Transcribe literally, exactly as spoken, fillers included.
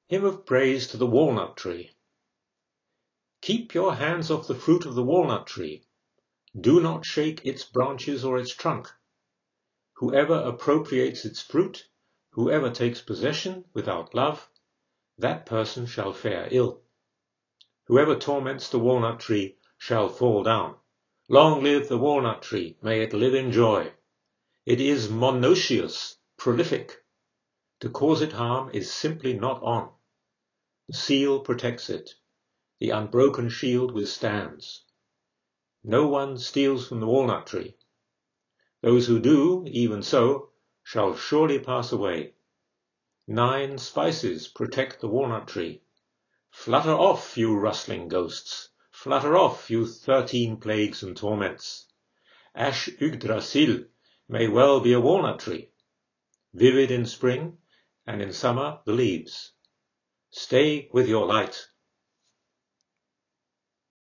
Hymn of Praise to the Walnut Tree. Keep your hands off the fruit of the walnut tree. Do not shake its branches or its trunk. Whoever appropriates its fruit, whoever takes possession without love, that person shall fare ill. Whoever torments the walnut tree shall fall down. Long live the walnut tree, may it live in joy. It is monoecious, prolific. To cause it harm is simply not on. The seal protects it. The unbroken shield withstands. No one steals from the walnut tree. Those who do, even so, shall surely pass away. Nine spices protect the walnut tree. Flutter off, you rustling ghosts. Flutter off, you thirteen plagues and torments. Ash Yggdrasil may well be a walnut tree, vivid in spring and in summer the leaves. Stay with your light.